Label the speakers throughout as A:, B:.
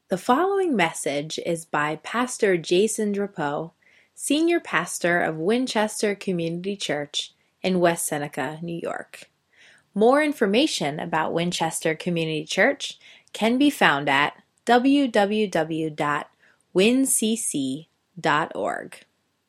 A: The following message is by Pastor Jason Drapeau, Senior Pastor of Winchester Community Church in West Seneca, New York. More information about Winchester Community Church can be found at www.wincc.org.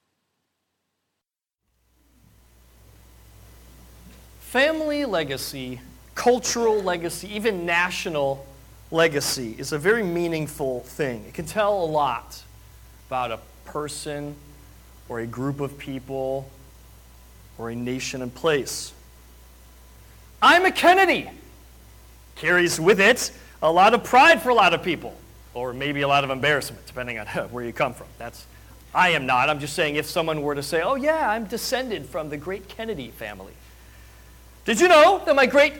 B: Family legacy, cultural legacy, even national legacy is a very meaningful thing. It can tell a lot about a person or a group of people or a nation and place. I'm a Kennedy carries with it a lot of pride for a lot of people, or maybe a lot of embarrassment, depending on where you come from. I am not. I'm just saying if someone were to say, oh yeah, I'm descended from the great Kennedy family. Did you know that my great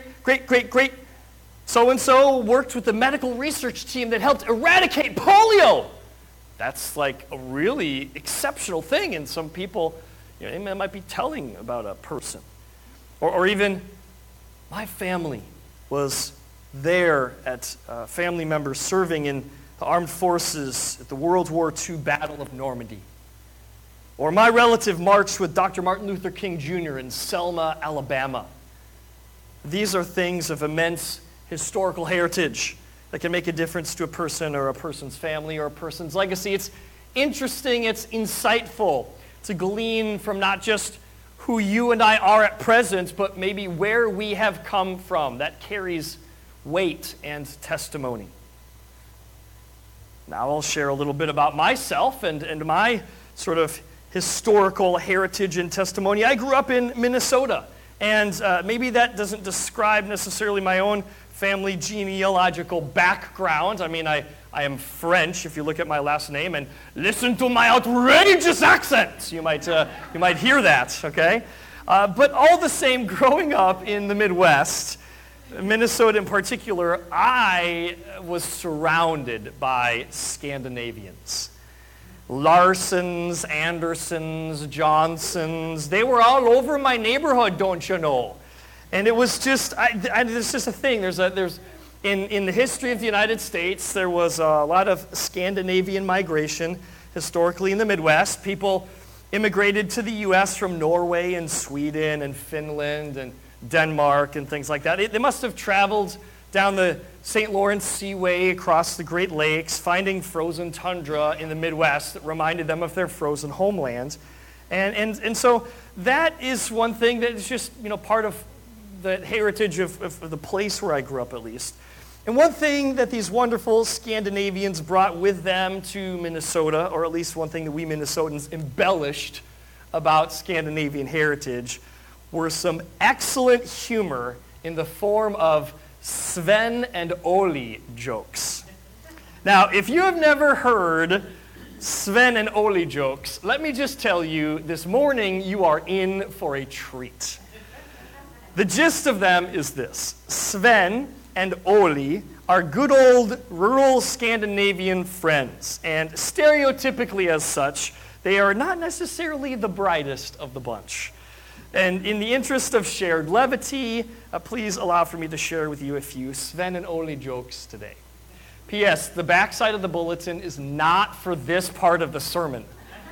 B: so-and-so worked with the medical research team that helped eradicate polio? That's like a really exceptional thing, and some people, they might be telling about a person. Or even, my family was there at family members serving in the armed forces at the World War II Battle of Normandy. Or my relative marched with Dr. Martin Luther King Jr. in Selma, Alabama. These are things of immense historical heritage that can make a difference to a person or a person's family or a person's legacy. It's interesting, it's insightful to glean from not just who you and I are at present, but maybe where we have come from. That carries weight and testimony. Now I'll share a little bit about myself and my sort of historical heritage and testimony. I grew up in Minnesota, and maybe that doesn't describe necessarily my own family genealogical background. I mean, I am French, if you look at my last name, and listen to my outrageous accent. You might hear that, okay? But all the same, growing up in the Midwest, Minnesota in particular, I was surrounded by Scandinavians. Larsons, Andersons, Johnsons, they were all over my neighborhood, don't you know? And it was just, it's just a thing. In the history of the United States, there was a lot of Scandinavian migration historically in the Midwest. People immigrated to the U.S. from Norway and Sweden and Finland and Denmark and things like that. They must have traveled down the St. Lawrence Seaway across the Great Lakes, finding frozen tundra in the Midwest that reminded them of their frozen homeland. And so that is one thing that is just part of the heritage of the place where I grew up, at least. And one thing that these wonderful Scandinavians brought with them to Minnesota, or at least one thing that we Minnesotans embellished about Scandinavian heritage, were some excellent humor in the form of Sven and Ole jokes. Now, if you have never heard Sven and Ole jokes, let me just tell you, this morning you are in for a treat. The gist of them is this. Sven and Ole are good old rural Scandinavian friends, and stereotypically as such, they are not necessarily the brightest of the bunch. And in the interest of shared levity, please allow for me to share with you a few Sven and Ole jokes today. P.S. The backside of the bulletin is not for this part of the sermon.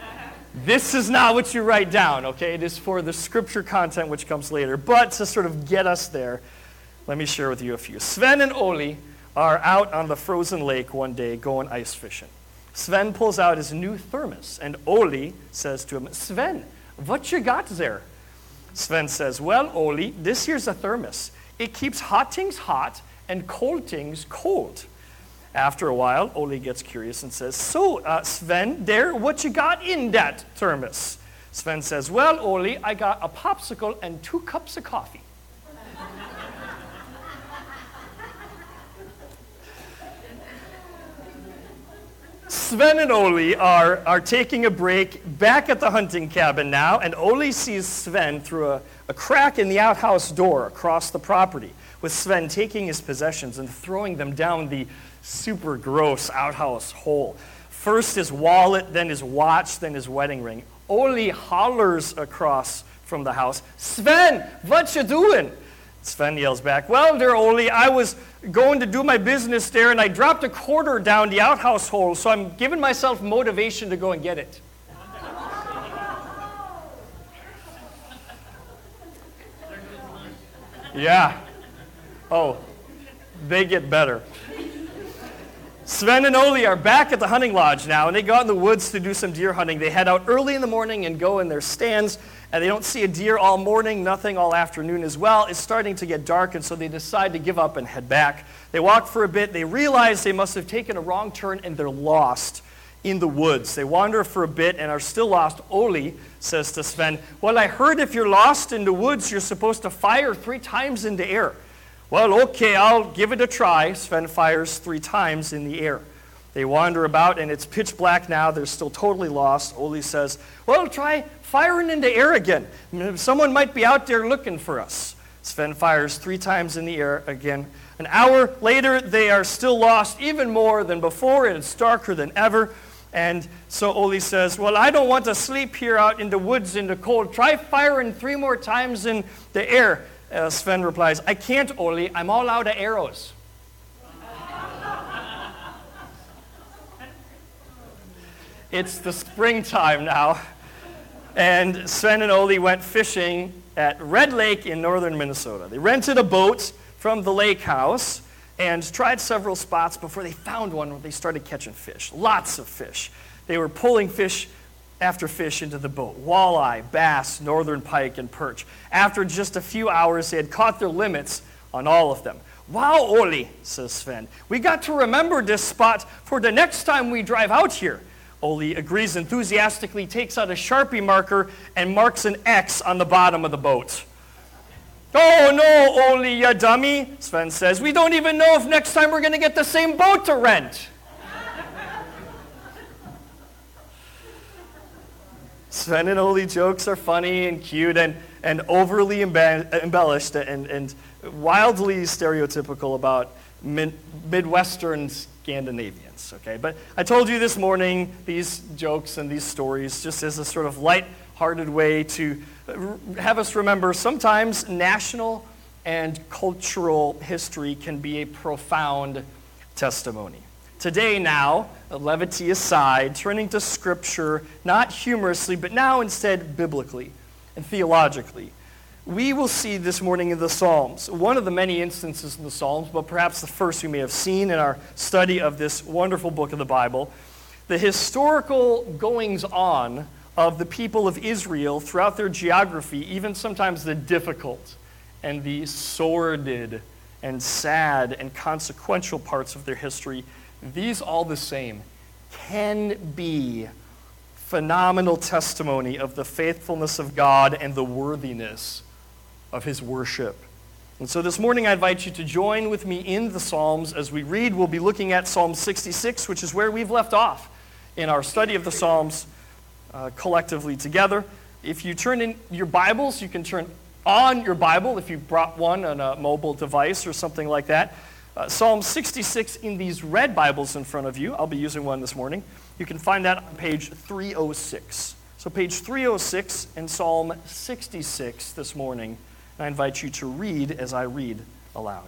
B: This is not what you write down, okay? It is for the scripture content which comes later. But to sort of get us there, let me share with you a few. Sven and Ole are out on the frozen lake one day going ice fishing. Sven pulls out his new thermos, and Ole says to him, Sven, what you got there? Sven says, well, Ole, this here's a thermos. It keeps hot things hot and cold things cold. After a while, Ole gets curious and says, so, Sven, there, what you got in that thermos? Sven says, well, Ole, I got a popsicle and 2 cups of coffee. Sven and Ole are taking a break back at the hunting cabin now, and Ole sees Sven through a crack in the outhouse door across the property, with Sven taking his possessions and throwing them down the super gross outhouse hole. First his wallet, then his watch, then his wedding ring. Ole hollers across from the house, Sven, what you doing? Sven yells back, "Well, dear Ole, I was going to do my business there, and I dropped a quarter down the outhouse hole, so I'm giving myself motivation to go and get it." Yeah. Oh, they get better. Sven and Ole are back at the hunting lodge now, and they go out in the woods to do some deer hunting. They head out early in the morning and go in their stands, and they don't see a deer all morning, nothing all afternoon as well. It's starting to get dark, and so they decide to give up and head back. They walk for a bit. They realize they must have taken a wrong turn, and they're lost in the woods. They wander for a bit and are still lost. Ole says to Sven, "Well, I heard if you're lost in the woods, you're supposed to fire 3 times in the air." "Well, okay, I'll give it a try." Sven fires 3 times in the air. They wander about, and it's pitch black now. They're still totally lost. Ole says, "Well, try firing in the air again. Someone might be out there looking for us." Sven fires 3 times in the air again. An hour later, they are still lost even more than before, and it's darker than ever. And so Ole says, "Well, I don't want to sleep here out in the woods in the cold. Try firing 3 more times in the air." Sven replies, "I can't, Ole. I'm all out of arrows." It's the springtime now. And Sven and Ole went fishing at Red Lake in northern Minnesota. They rented a boat from the lake house and tried several spots before they found one where they started catching fish. Lots of fish. They were pulling fish after fish into the boat. Walleye, bass, northern pike, and perch. After just a few hours, they had caught their limits on all of them. "Wow, Ole," says Sven, "we got to remember this spot for the next time we drive out here." Ole agrees enthusiastically, takes out a Sharpie marker, and marks an X on the bottom of the boat. "Oh no, Ole, ya dummy," Sven says. "We don't even know if next time we're going to get the same boat to rent." Sven and Ole jokes are funny and cute and overly embellished and wildly stereotypical about Midwestern Scandinavians, okay? But I told you this morning these jokes and these stories just as a sort of light-hearted way to have us remember sometimes national and cultural history can be a profound testimony. Today now, levity aside, turning to Scripture, not humorously, but now instead biblically and theologically, we will see this morning in the Psalms, one of the many instances in the Psalms, but perhaps the first we may have seen in our study of this wonderful book of the Bible, the historical goings-on of the people of Israel throughout their geography, even sometimes the difficult and the sordid and sad and consequential parts of their history, these all the same can be phenomenal testimony of the faithfulness of God and the worthiness of his worship. And so this morning I invite you to join with me in the Psalms as we read. We'll be looking at Psalm 66, which is where we've left off in our study of the Psalms collectively together. If you turn in your Bibles, you can turn on your Bible if you brought one on a mobile device or something like that. Psalm 66 in these red Bibles in front of you. I'll be using one this morning. You can find that on page 306. So page 306 in Psalm 66 this morning. I invite you to read as I read aloud.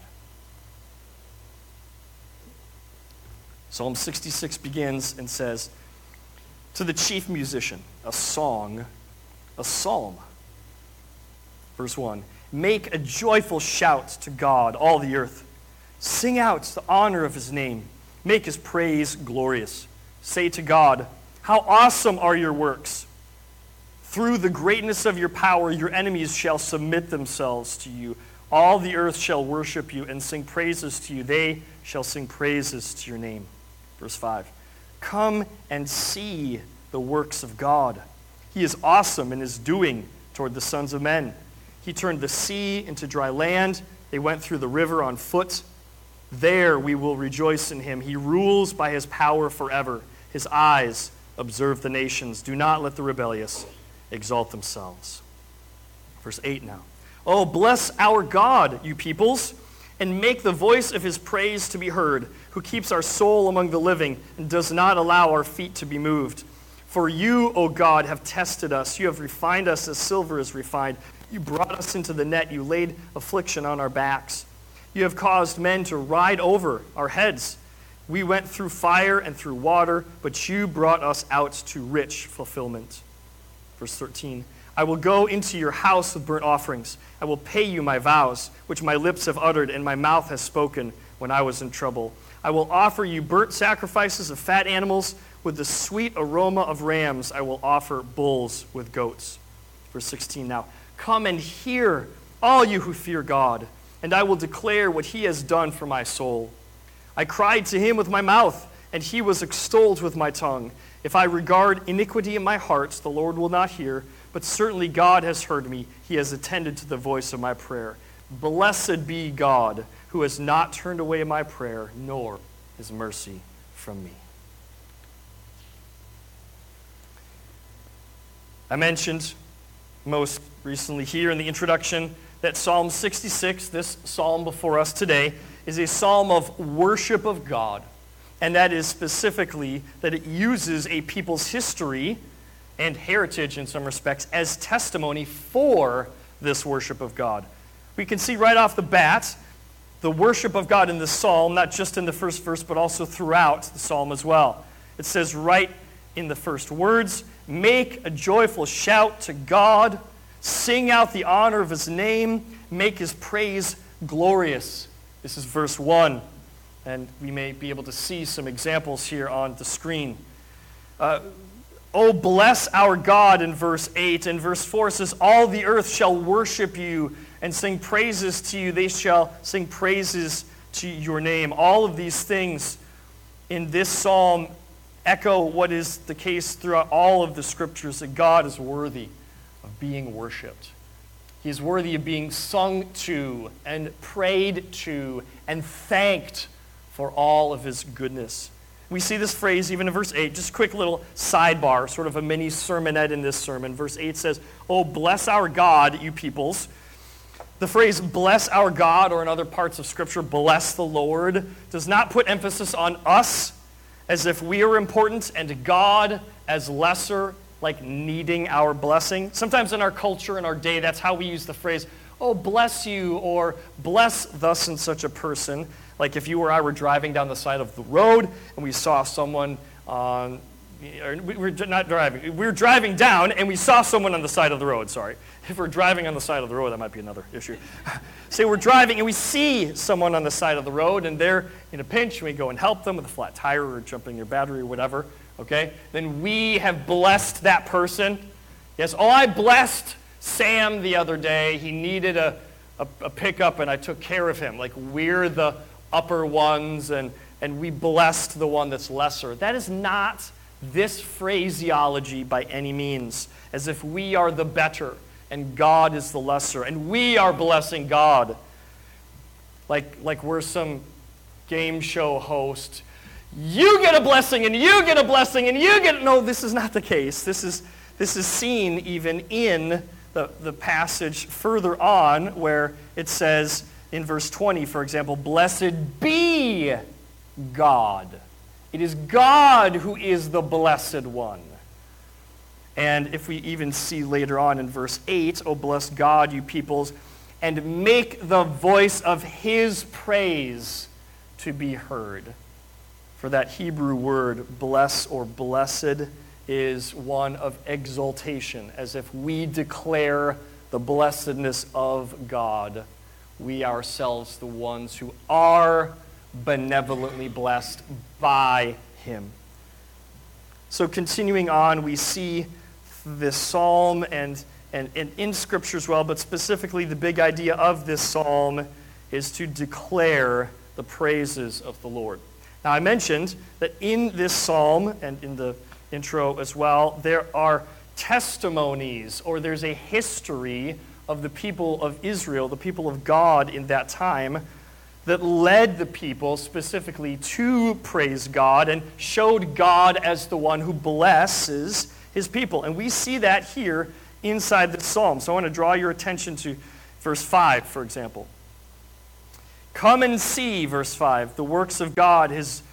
B: Psalm 66 begins and says, "To the chief musician, a song, a psalm." Verse 1, "Make a joyful shout to God, all the earth. Sing out the honor of his name. Make his praise glorious. Say to God, how awesome are your works. Through the greatness of your power, your enemies shall submit themselves to you. All the earth shall worship you and sing praises to you. They shall sing praises to your name." Verse 5, "Come and see the works of God. He is awesome in his doing toward the sons of men. He turned the sea into dry land. They went through the river on foot. There we will rejoice in him. He rules by his power forever. His eyes observe the nations. Do not let the rebellious exalt themselves." Verse 8 now. "Oh, bless our God, you peoples, and make the voice of his praise to be heard, who keeps our soul among the living and does not allow our feet to be moved. For you, O God, have tested us. You have refined us as silver is refined. You brought us into the net. You laid affliction on our backs. You have caused men to ride over our heads. We went through fire and through water, but you brought us out to rich fulfillment. Verse 13, I will go into your house with burnt offerings. I will pay you my vows, which my lips have uttered and my mouth has spoken when I was in trouble. I will offer you burnt sacrifices of fat animals. With the sweet aroma of rams, I will offer bulls with goats. Verse 16 now, come and hear, all you who fear God, and I will declare what he has done for my soul. I cried to him with my mouth, and he was extolled with my tongue. If I regard iniquity in my heart, the Lord will not hear, but certainly God has heard me. He has attended to the voice of my prayer. Blessed be God, who has not turned away my prayer, nor his mercy from me. I mentioned most recently here in the introduction that Psalm 66, this psalm before us today, is a psalm of worship of God. And that is specifically that it uses a people's history and heritage in some respects as testimony for this worship of God. We can see right off the bat the worship of God in this psalm, not just in the first verse, but also throughout the psalm as well. It says right in the first words, make a joyful shout to God, sing out the honor of his name, make his praise glorious. This is verse 1, and we may be able to see some examples here on the screen. Oh, bless our God in verse 8. And verse 4 says, all the earth shall worship you and sing praises to you. They shall sing praises to your name. All of these things in this psalm echo what is the case throughout all of the scriptures, that God is worthy of being worshiped. He is worthy of being sung to and prayed to and thanked for all of his goodness. We see this phrase even in verse 8. Just a quick little sidebar, sort of a mini sermonette in this sermon. Verse 8 says, oh, bless our God, you peoples. The phrase bless our God, or in other parts of Scripture, bless the Lord, does not put emphasis on us as if we are important and God as lesser, like needing our blessing. Sometimes in our culture, in our day, that's how we use the phrase, oh, bless you, or bless thus and such a person. Like if you or I were driving down the side of the road and we saw someone on, we're not driving, we were driving down and we saw someone on the side of the road, sorry. If we're driving on the side of the road, that might be another issue. Say we're driving and we see someone on the side of the road and they're in a pinch, and we go and help them with a flat tire or jumping their battery or whatever, okay? Then we have blessed that person. Yes, oh, I blessed Sam the other day. He needed a pickup and I took care of him. Like we're the upper ones and we blessed the one that's lesser. That is not this phraseology by any means, as if we are the better and God is the lesser, and we are blessing God like we're some game show host. You get a blessing, and you get a blessing, and you get... No, this is not the case. This is seen even in the passage further on, where it says in verse 20, for example, blessed be God. It is God who is the blessed one. And if we even see later on in verse 8, oh, bless God, you peoples, and make the voice of his praise to be heard. For that Hebrew word, bless or blessed, is one of exaltation, as if we declare the blessedness of God. We ourselves, the ones who are benevolently blessed by him. So continuing on, we see this psalm and in Scripture as well, but specifically the big idea of this psalm is to declare the praises of the Lord. Now I mentioned that in this psalm and in the intro as well, there are testimonies, or there's a history of the people of Israel, the people of God in that time, that led the people specifically to praise God and showed God as the one who blesses his people. And we see that here inside the psalm. So I want to draw your attention to verse 5, for example. Come and see, verse 5, the works of God.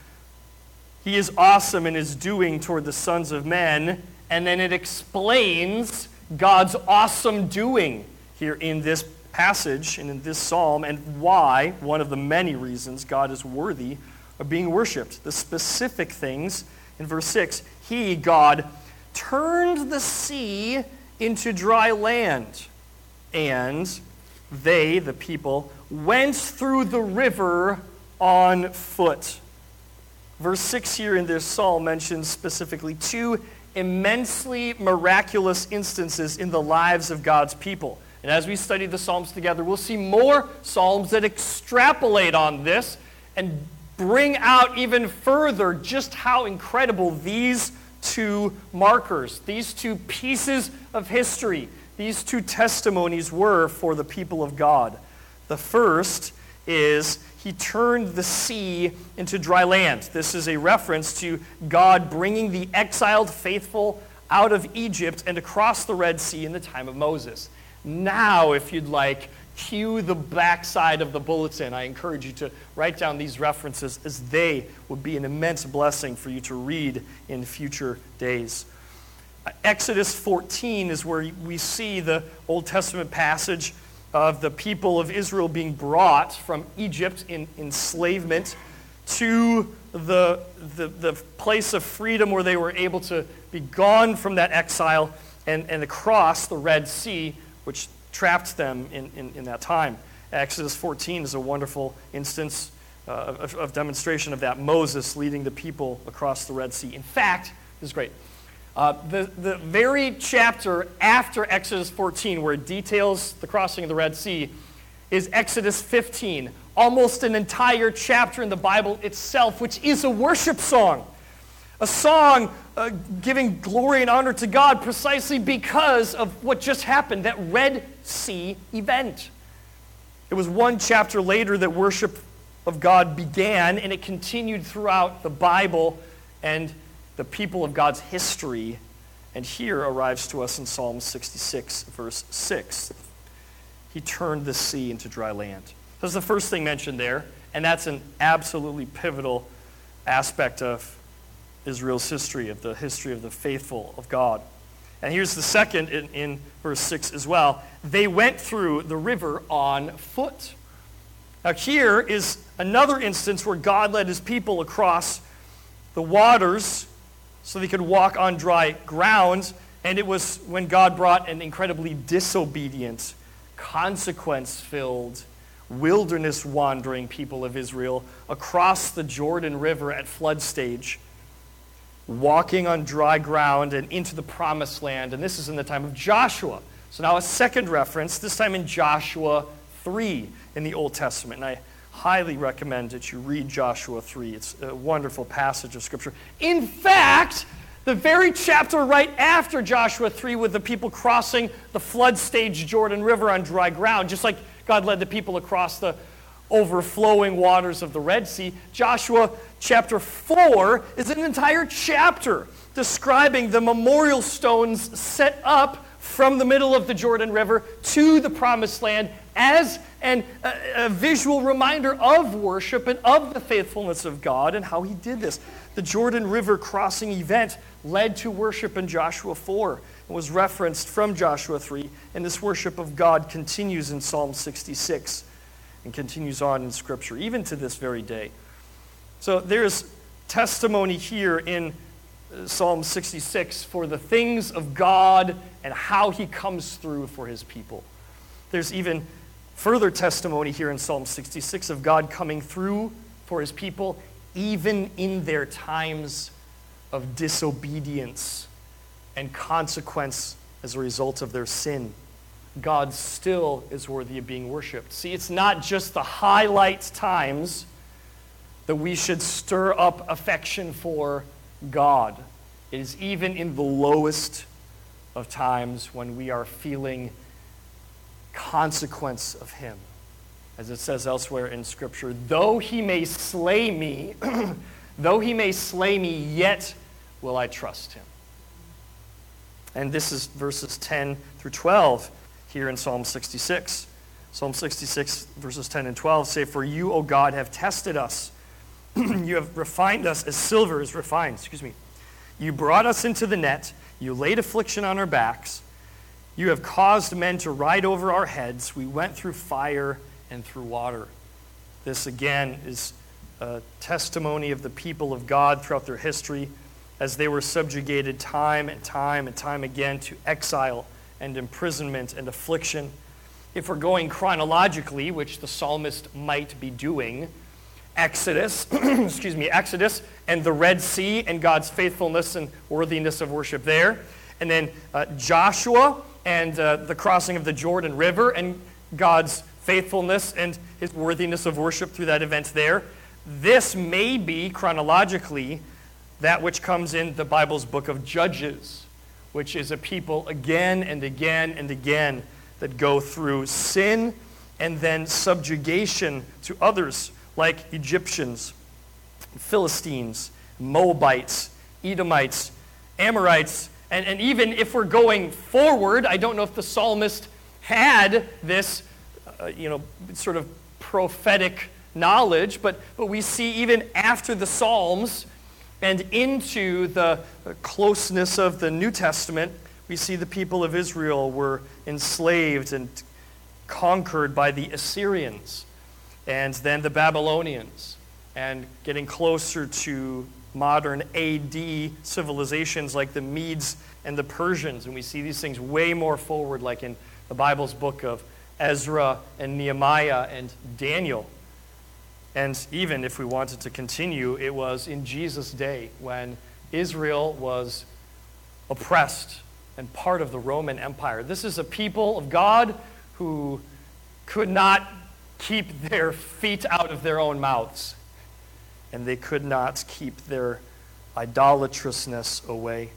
B: He is awesome in his doing toward the sons of men. And then it explains God's awesome doing here in this passage and in this psalm, and why, one of the many reasons God is worthy of being worshipped. The specific things in verse 6, He, God, turned the sea into dry land, and they, the people, went through the river on foot. Verse 6 here in this psalm mentions specifically two immensely miraculous instances in the lives of God's people. And as we study the Psalms together, we'll see more Psalms that extrapolate on this and bring out even further just how incredible these two markers, these two pieces of history, these two testimonies were for the people of God. The first is He turned the sea into dry land. This is a reference to God bringing the exiled faithful out of Egypt and across the Red Sea in the time of Moses. Now, if you'd like, cue the backside of the bulletin. I encourage you to write down these references, as they would be an immense blessing for you to read in future days. Exodus 14 is where we see the Old Testament passage of the people of Israel being brought from Egypt in enslavement to the place of freedom where they were able to be gone from that exile and across the Red Sea, which trapped them in that time. Exodus 14 is a wonderful instance of demonstration of that. Moses leading the people across the Red Sea. In fact, this is great. The very chapter after Exodus 14, where it details the crossing of the Red Sea, is Exodus 15, almost an entire chapter in the Bible itself, which is a worship song. A song giving glory and honor to God precisely because of what just happened, that Red Sea event. It was one chapter later that worship of God began, and it continued throughout the Bible and the people of God's history. And here arrives to us in Psalm 66, verse 6. He turned the sea into dry land. That's the first thing mentioned there, and that's an absolutely pivotal aspect of Israel's history, of the history of the faithful of God. And here's the second in verse 6 as well. They went through the river on foot. Now here is another instance where God led his people across the waters so they could walk on dry ground, and it was when God brought an incredibly disobedient, consequence-filled, wilderness-wandering people of Israel across the Jordan River at flood stage, walking on dry ground and into the promised land. And this is in the time of Joshua. So now a second reference, this time in Joshua 3 in the Old Testament. And I highly recommend that you read Joshua 3. It's a wonderful passage of Scripture. In fact, the very chapter right after Joshua 3 with the people crossing the flood stage Jordan River on dry ground, just like God led the people across the overflowing waters of the Red Sea, Joshua chapter 4 is an entire chapter describing the memorial stones set up from the middle of the Jordan River to the promised land as a visual reminder of worship and of the faithfulness of God and how he did this. The Jordan River crossing event led to worship in Joshua 4 and was referenced from Joshua 3, and this worship of God continues in Psalm 66 and continues on in Scripture, even to this very day. So there's testimony here in Psalm 66 for the things of God and how he comes through for his people. There's even further testimony here in Psalm 66 of God coming through for his people even in their times of disobedience and consequence as a result of their sin. God still is worthy of being worshipped. See, it's not just the highlight times that we should stir up affection for God. It is even in the lowest of times when we are feeling consequence of him. As it says elsewhere in Scripture, though he may slay me, yet will I trust him. And this is verses 10 through 12 here in Psalm 66. Psalm 66, verses 10 and 12 say, "For you, O God, have tested us. You have refined us as silver is refined." You brought us into the net. You laid affliction on our backs. You have caused men to ride over our heads. We went through fire and through water. This, again, is a testimony of the people of God throughout their history as they were subjugated time and time and time again to exile and imprisonment and affliction. If we're going chronologically, which the psalmist might be doing, Exodus, Exodus and the Red Sea and God's faithfulness and worthiness of worship there. And then Joshua and the crossing of the Jordan River and God's faithfulness and his worthiness of worship through that event there. This may be chronologically that which comes in the Bible's book of Judges, which is a people again and again and again that go through sin and then subjugation to others like Egyptians, Philistines, Moabites, Edomites, Amorites, and even if we're going forward, I don't know if the psalmist had this, sort of prophetic knowledge, but we see even after the Psalms and into the closeness of the New Testament, we see the people of Israel were enslaved and conquered by the Assyrians and then the Babylonians, and getting closer to modern AD civilizations like the Medes and the Persians. And we see these things way more forward, like in the Bible's book of Ezra and Nehemiah and Daniel. And even if we wanted to continue, it was in Jesus' day when Israel was oppressed and part of the Roman Empire. This is a people of God who could not keep their feet out of their own mouths, and they could not keep their idolatrousness away.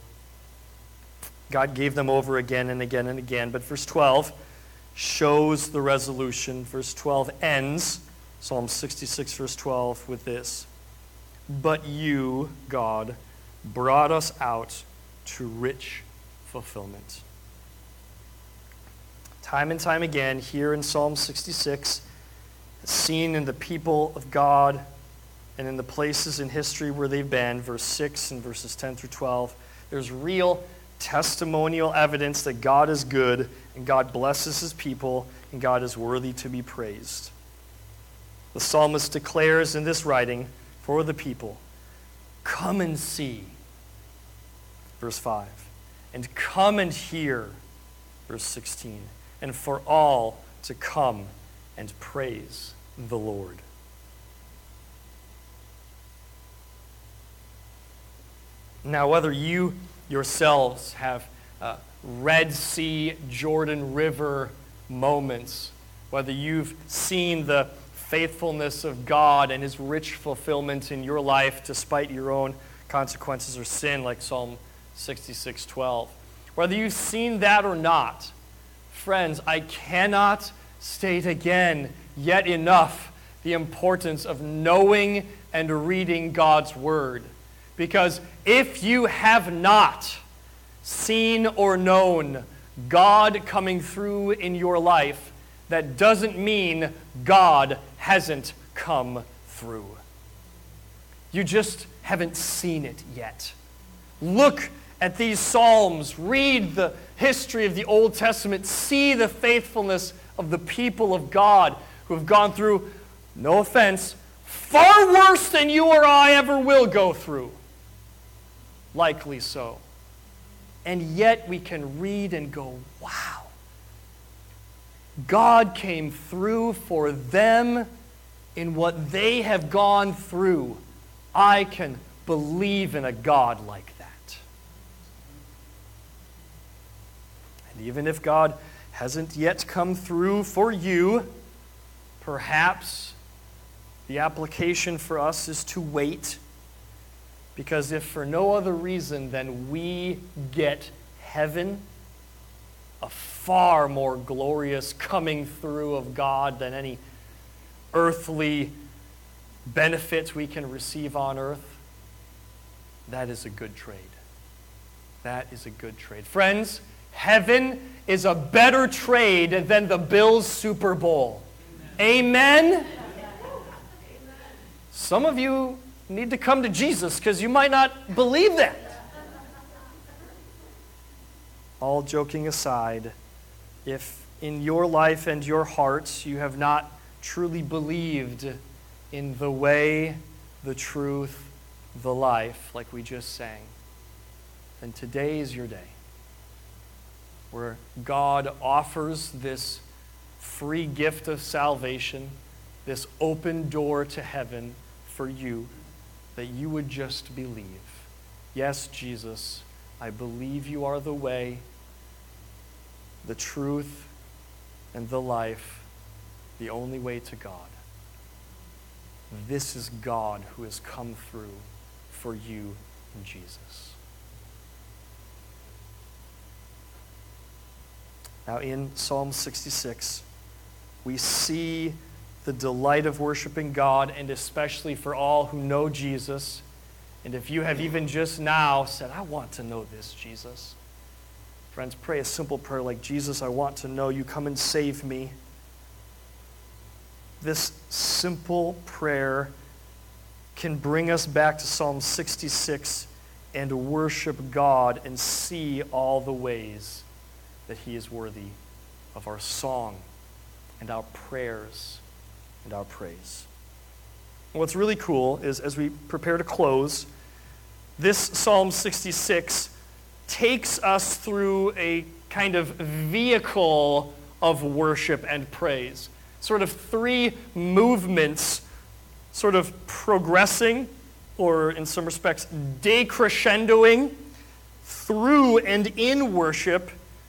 B: God gave them over again and again and again. But verse 12 shows the resolution. Verse 12 ends, Psalm 66, verse 12, with this: "But you, God, brought us out to rich fulfillment." Time and time again, here in Psalm 66, seen in the people of God and in the places in history where they've been, verse 6 and verses 10 through 12, there's real testimonial evidence that God is good and God blesses his people and God is worthy to be praised. The psalmist declares in this writing for the people, "Come and see," verse 5, "and come and hear," verse 16, "and for all to come and praise the Lord." Now, whether you yourselves have Red Sea, Jordan River moments, whether you've seen the faithfulness of God and his rich fulfillment in your life despite your own consequences or sin, like Psalm 66:12, whether you've seen that or not, friends, I cannot state again yet enough the importance of knowing and reading God's Word. Because if you have not seen or known God coming through in your life, that doesn't mean God hasn't come through. You just haven't seen it yet. Look at these Psalms, read the history of the Old Testament, see the faithfulness of the people of God who have gone through, no offense, far worse than you or I ever will go through. Likely so. And yet we can read and go, wow. God came through for them in what they have gone through. I can believe in a God like that. And even if God hasn't yet come through for you, perhaps the application for us is to wait. Because if for no other reason than we get heaven, a far more glorious coming through of God than any earthly benefits we can receive on earth, that is a good trade. That is a good trade. Friends, heaven is a better trade than the Bills Super Bowl. Amen? Amen? Some of you need to come to Jesus because you might not believe that. All joking aside, if in your life and your hearts you have not truly believed in the way, the truth, the life, like we just sang, then today is your day where God offers this free gift of salvation, this open door to heaven for you, that you would just believe. Yes, Jesus, I believe you are the way, the truth, and the life, the only way to God. This is God who has come through for you in Jesus. Now in Psalm 66, we see the delight of worshiping God, and especially for all who know Jesus. And if you have even just now said, I want to know this Jesus, friends, pray a simple prayer like, Jesus, I want to know you. Come and save me. This simple prayer can bring us back to Psalm 66 and worship God and see all the ways that he is worthy of our song and our prayers and our praise. And what's really cool is, as we prepare to close, this Psalm 66 takes us through a kind of vehicle of worship and praise. Sort of three movements, sort of progressing, or in some respects, decrescendoing through and in worship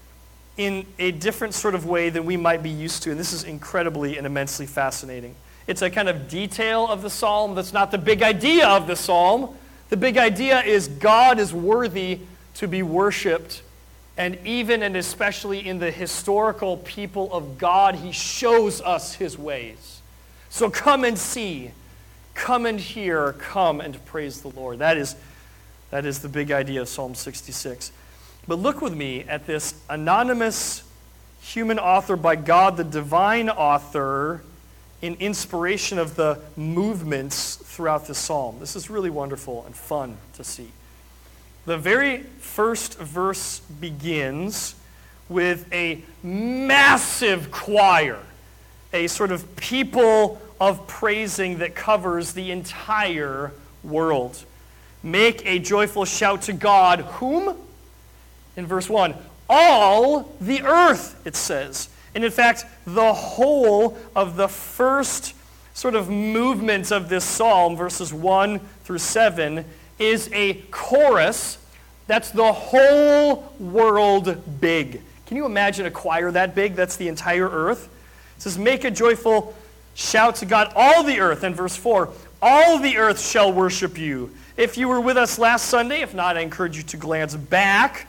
B: in a different sort of way than we might be used to. And this is incredibly and immensely fascinating. It's a kind of detail of the psalm that's not the big idea of the psalm. The big idea is God is worthy to be worshiped. And even and especially in the historical people of God, he shows us his ways. So come and see, come and hear, come and praise the Lord. That is the big idea of Psalm 66. But look with me at this anonymous human author by God, the divine author, in inspiration of the movements throughout the psalm. This is really wonderful and fun to see. The very first verse begins with a massive choir, a sort of people of praising that covers the entire world. Make a joyful shout to God, whom? In verse 1, all the earth, it says. And in fact, the whole of the first sort of movement of this psalm, verses 1 through 7, is a chorus that's the whole world big. Can you imagine a choir that big? That's the entire earth. It says, make a joyful shout to God, all the earth. And verse 4, all the earth shall worship you. If you were with us last Sunday, if not, I encourage you to glance back.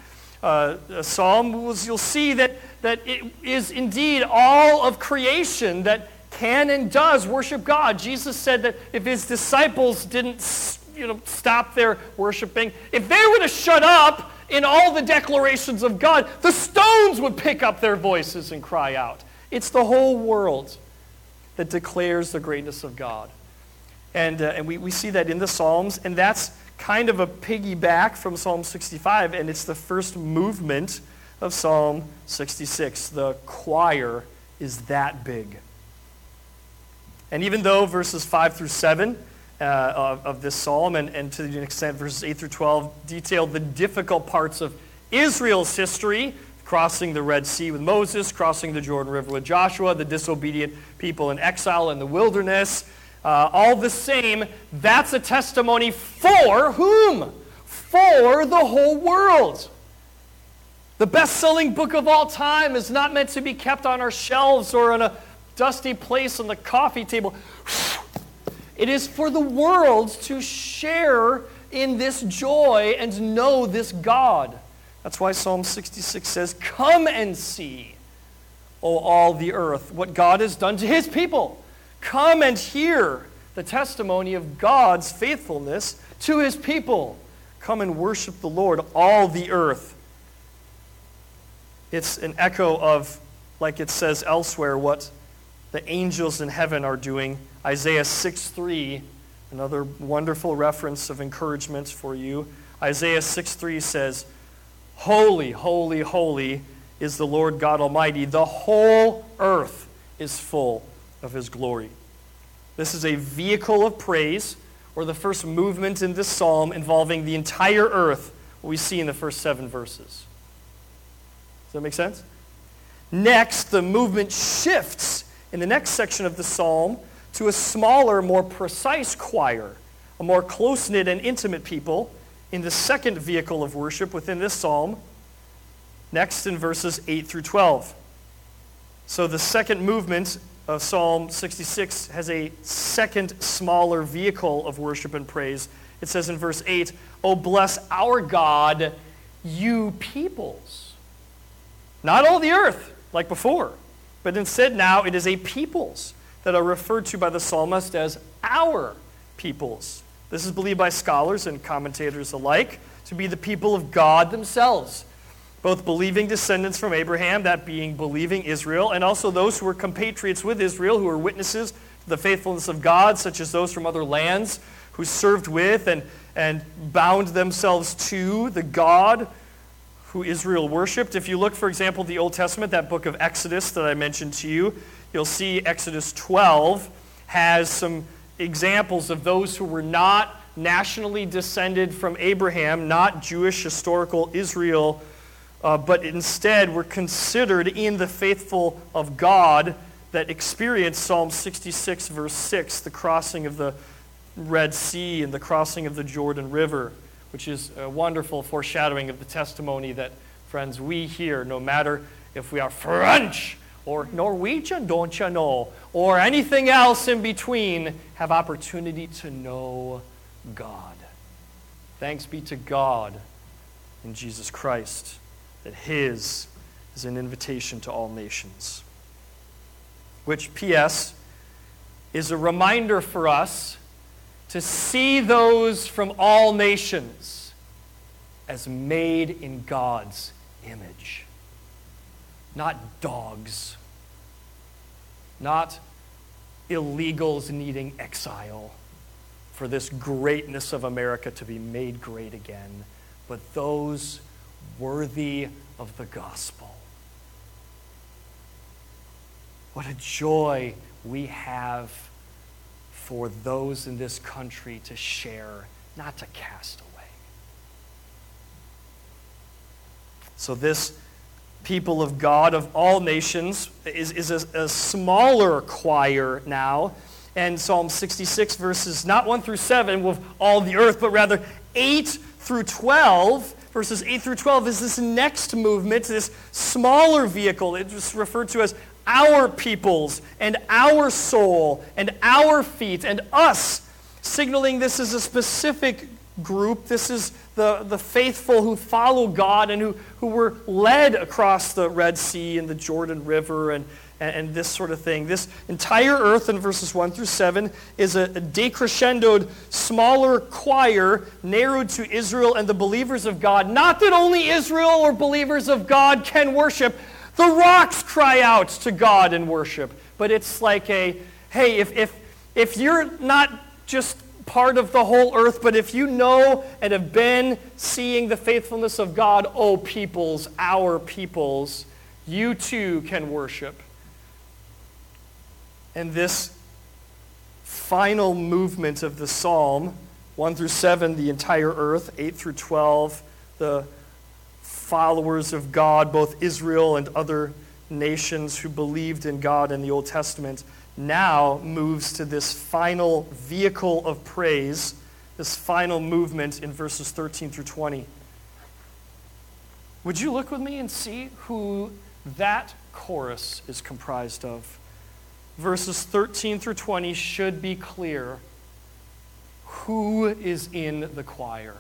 B: Psalm, you'll see that it is indeed all of creation that can and does worship God. Jesus said that if his disciples didn't stop their worshiping, if they were to shut up in all the declarations of God, the stones would pick up their voices and cry out. It's the whole world that declares the greatness of God. And we see that in the Psalms, and that's kind of a piggyback from Psalm 65, and it's the first movement of Psalm 66. The choir is that big. And even though verses 5 through 7 of this psalm, and to an extent verses 8 through 12, detail the difficult parts of Israel's history, crossing the Red Sea with Moses, crossing the Jordan River with Joshua, the disobedient people in exile in the wilderness, all the same, that's a testimony for whom? For the whole world. The best-selling book of all time is not meant to be kept on our shelves or in a dusty place on the coffee table. It is for the world to share in this joy and know this God. That's why Psalm 66 says, come and see, O all the earth, what God has done to his people. Come and hear the testimony of God's faithfulness to his people. Come and worship the Lord, all the earth. It's an echo of, like it says elsewhere, what the angels in heaven are doing. Isaiah 6:3, another wonderful reference of encouragement for you. Isaiah 6:3 says, holy, holy, holy is the Lord God Almighty. The whole earth is full of his glory. This is a vehicle of praise, or the first movement in this psalm involving the entire earth, what we see in the first 7 verses. Does that make sense? Next, the movement shifts in the next section of the psalm to a smaller, more precise choir, a more close-knit and intimate people in the second vehicle of worship within this psalm, next in verses 8 through 12. So the second movement of Psalm 66 has a second, smaller vehicle of worship and praise. It says in verse 8, "Oh, bless our God, you peoples." Not all the earth, like before, but instead now it is a peoples that are referred to by the psalmist as our peoples. This is believed by scholars and commentators alike to be the people of God themselves, both believing descendants from Abraham, that being believing Israel, and also those who were compatriots with Israel, who were witnesses to the faithfulness of God, such as those from other lands who served with and bound themselves to the God who Israel worshipped. If you look, for example, the Old Testament, that book of Exodus that I mentioned to you, you'll see Exodus 12 has some examples of those who were not nationally descended from Abraham, not Jewish historical Israel, but instead were considered in the faithful of God that experienced Psalm 66, verse 6, the crossing of the Red Sea and the crossing of the Jordan River, which is a wonderful foreshadowing of the testimony that, friends, we here, no matter if we are French or Norwegian, don't you know, or anything else in between, have opportunity to know God. Thanks be to God in Jesus Christ, that his is an invitation to all nations. Which, P.S., is a reminder for us to see those from all nations as made in God's image. Not dogs, not illegals needing exile for this greatness of America to be made great again, but those worthy of the gospel. What a joy we have for those in this country to share, not to cast away. So this people of God of all nations is a smaller choir now. And Psalm 66 verses not 1 through 7 with all the earth, but rather 8 through 12. Verses 8 through 12 is this next movement, this smaller vehicle. It's referred to as our peoples and our soul and our feet and us, signaling this is a specific group. This is the faithful who follow God and who were led across the Red Sea and the Jordan River and this sort of thing. This entire earth in verses 1 through 7 is a decrescendoed, smaller choir narrowed to Israel and the believers of God. Not that only Israel or believers of God can worship. The rocks cry out to God in worship. But it's like hey, if you're not just part of the whole earth, but if you know and have been seeing the faithfulness of God, oh peoples, our peoples, you too can worship. And this final movement of the psalm, 1 through 7, the entire earth, 8 through 12, the followers of God, both Israel and other nations who believed in God in the Old Testament, now moves to this final vehicle of praise, this final movement in verses 13 through 20. Would you look with me and see who that chorus is comprised of? Verses 13 through 20 should be clear. Who is in the choir?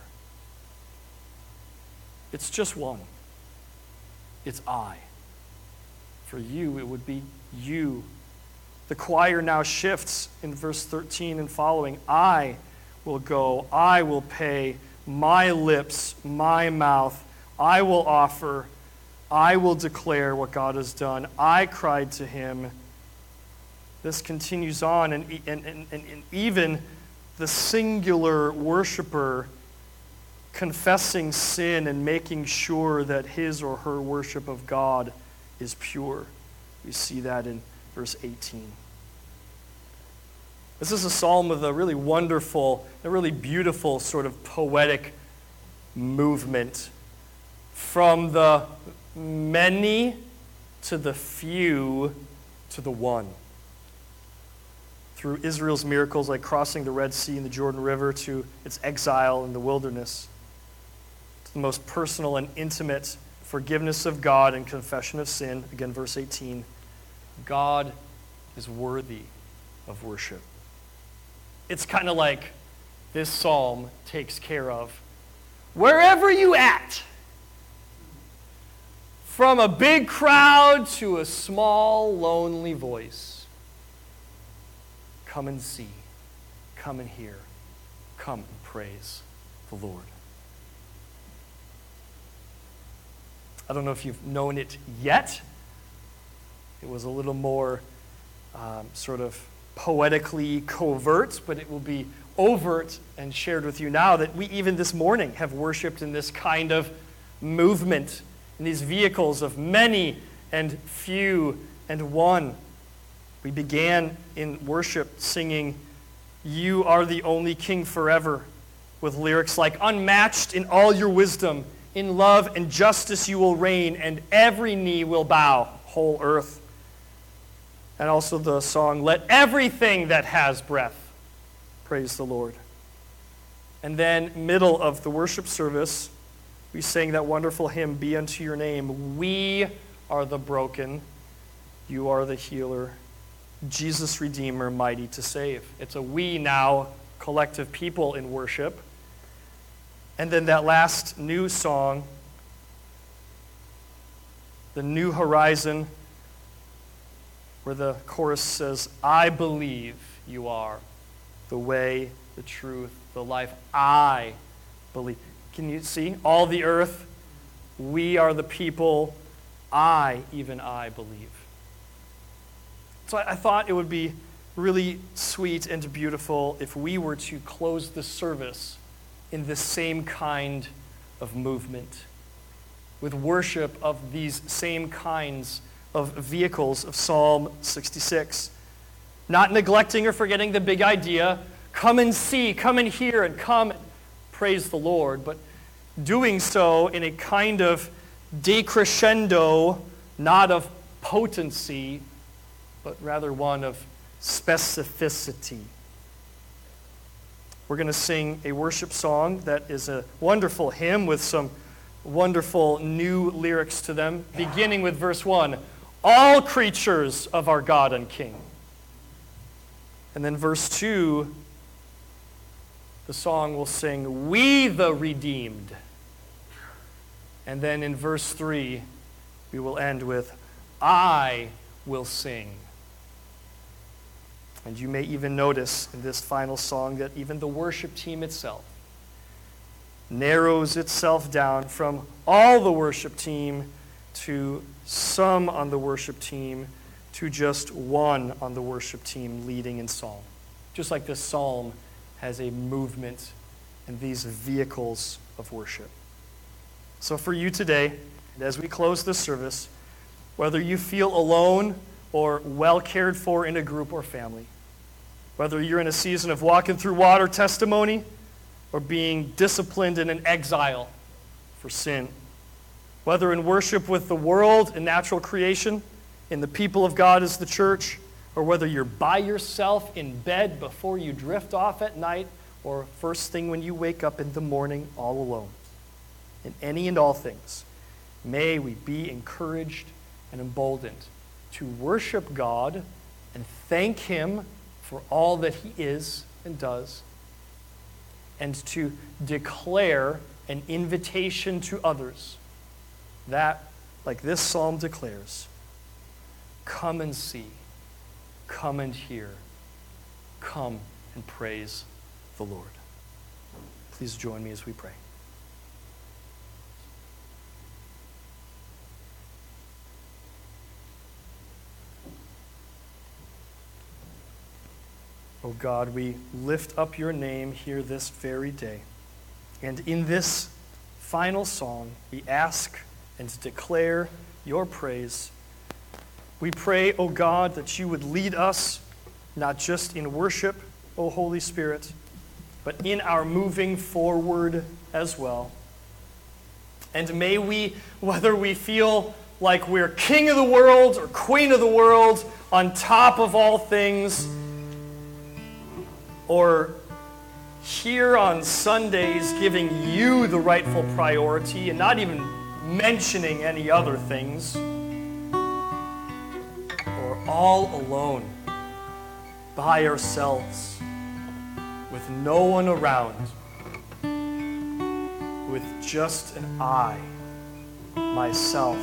B: It's just one. It's I. For you, it would be you. The choir now shifts in verse 13 and following. I will go, I will pay, my lips, my mouth, I will offer, I will declare what God has done. I cried to him. This continues on, and even the singular worshiper confessing sin and making sure that his or her worship of God is pure. We see that in verse 18. This is a psalm with a really wonderful, a really beautiful sort of poetic movement from the many to the few to the one. Through Israel's miracles like crossing the Red Sea and the Jordan River to its exile in the wilderness, to the most personal and intimate forgiveness of God and confession of sin. Again, verse 18, God is worthy of worship. It's kind of like this psalm takes care of wherever you at. From a big crowd to a small, lonely voice. Come and see. Come and hear. Come and praise the Lord. I don't know if you've known it yet. It was a little more sort of poetically covert, but it will be overt and shared with you now that we even this morning have worshiped in this kind of movement, in these vehicles of many and few and one. We began in worship singing, "You are the only King forever," with lyrics like, "Unmatched in all your wisdom, in love and justice you will reign, and every knee will bow, whole earth." And also the song, "Let everything that has breath praise the Lord." And then, middle of the worship service, we sang that wonderful hymn, "Be unto your name. We are the broken, you are the healer, Jesus Redeemer, mighty to save." It's a we now, collective people in worship. And then that last new song, "The New Horizon," where the chorus says, "I believe you are the way, the truth, the life. I believe." Can you see? All the earth, we are the people, even I believe. So I thought it would be really sweet and beautiful if we were to close the service in the same kind of movement, with worship of these same kinds of vehicles of Psalm 66. Not neglecting or forgetting the big idea, come and see, come and hear, and come and praise the Lord, but doing so in a kind of decrescendo, not of potency, but rather one of specificity. We're going to sing a worship song that is a wonderful hymn with some wonderful new lyrics to them, beginning with verse 1, "All creatures of our God and King." And then verse 2, the song will sing, "We the redeemed." And then in verse 3, we will end with, "I will sing." And you may even notice in this final song that even the worship team itself narrows itself down from all the worship team to some on the worship team to just one on the worship team leading in song. Just like this psalm has a movement and these vehicles of worship. So for you today, as we close this service, whether you feel alone or well cared for in a group or family, whether you're in a season of walking through water testimony or being disciplined in an exile for sin, whether in worship with the world and natural creation, in the people of God as the church, or whether you're by yourself in bed before you drift off at night, or first thing when you wake up in the morning all alone. In any and all things, may we be encouraged and emboldened to worship God and thank Him for all that He is and does, and to declare an invitation to others that, like this psalm declares, come and see, come and hear, come and praise the Lord. Please join me as we pray. Oh God, we lift up your name here this very day And in this final song, we ask and declare your praise. We pray, O God, that you would lead us, not just in worship, O Holy Spirit, but in our moving forward as well. And may we, whether we feel like we're king of the world or queen of the world, on top of all things, or here on Sundays giving you the rightful priority and not even mentioning any other things, or all alone by ourselves with no one around, with just an I, myself,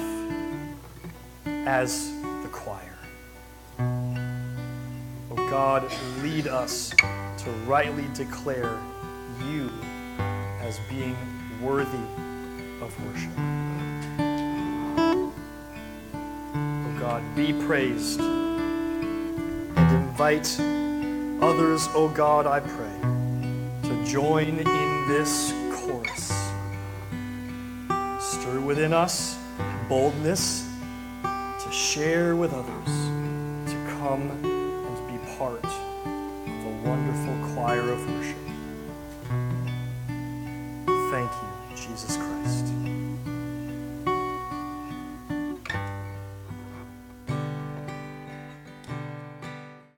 B: as the choir. Oh God, lead us to rightly declare you as being worthy of worship. Oh God, be praised and invite others, oh God, I pray, to join in this chorus. Stir within us boldness to share with others, to come and be part of a wonderful choir of worship. Thank you, Jesus Christ.